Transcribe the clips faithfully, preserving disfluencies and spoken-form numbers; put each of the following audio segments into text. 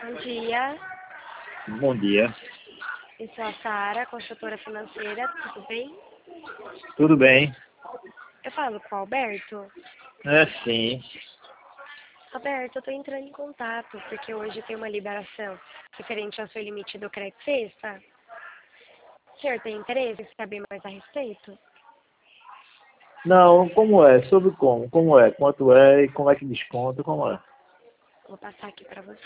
Bom dia, Bom dia. eu sou a Sara, consultora financeira, tudo bem? Tudo bem? Eu falo com o Alberto. É sim. Alberto, eu estou entrando em contato porque hoje tem uma liberação referente ao seu limite do crédito sexta. O senhor tem interesse em saber mais a respeito? Não, como é? Sobre como? Como é? Quanto é e como é que desconta? Como é? Vou passar aqui para você.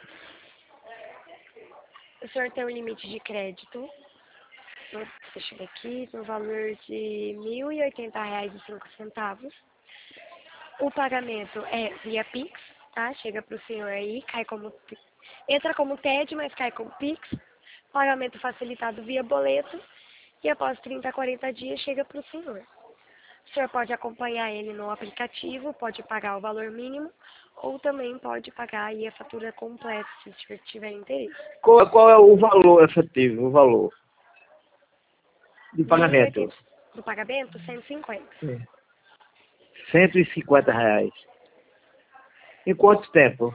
O senhor tem um limite de crédito, no- deixa eu ver aqui, no valor de mil e oitenta reais e cinco centavos. O pagamento é via Pix, tá? Chega para o senhor aí, cai como, entra como T E D, mas cai como Pix. Pagamento facilitado via boleto e após trinta a quarenta dias chega para o senhor. O senhor pode acompanhar ele no aplicativo, pode pagar o valor mínimo ou também pode pagar aí a fatura completa, se o senhor tiver interesse. Qual, qual é o valor efetivo, o valor de pagamento? mil e oitenta do pagamento, cento e cinquenta. Sim. cento e cinquenta reais. Em quanto tempo?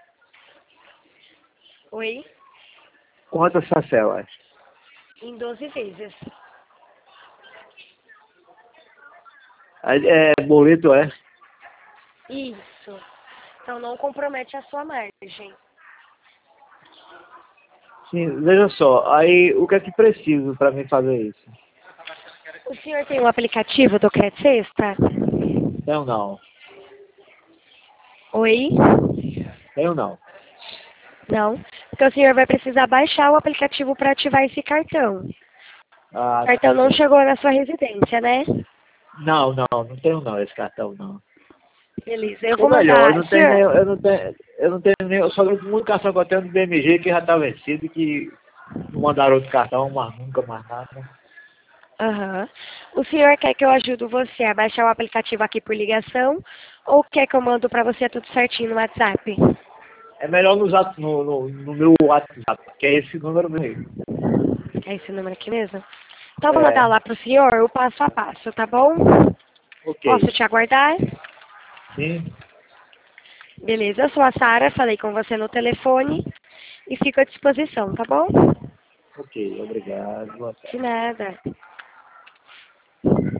Oi? Quantas parcelas? Em doze vezes. Aí, É boleto, é? Isso. Então não compromete a sua margem. Sim, veja só, aí o que é que preciso para mim fazer isso? O senhor tem um aplicativo do Crédito Sexta? Tenho não. Oi? Tenho não. Não? Então o senhor vai precisar baixar o aplicativo para ativar esse cartão. O Ah, cartão não sim. chegou na sua residência, né? Não, não, não tenho não esse cartão não. Beleza. Eu Ou vou melhor, eu mandar. não tenho nem, Senhor, eu não tenho, eu não tenho nem, eu só tenho comunicação que eu tenho do B M G que já está vencido e que não mandaram outro cartão, mas nunca mais nada. aham. O senhor quer que eu ajude você a baixar o aplicativo aqui por ligação ou quer que eu mando para você tudo certinho no WhatsApp? É melhor no, zap- no, no, no meu WhatsApp, que é esse número mesmo. É esse número aqui mesmo? Então eu vou mandar É, lá pro senhor o passo a passo, tá bom? Posso ok. te aguardar? Sim, Beleza, eu sou a Sara, falei com você no telefone e fico à disposição, tá bom? ok, obrigado. Boa De tarde. nada.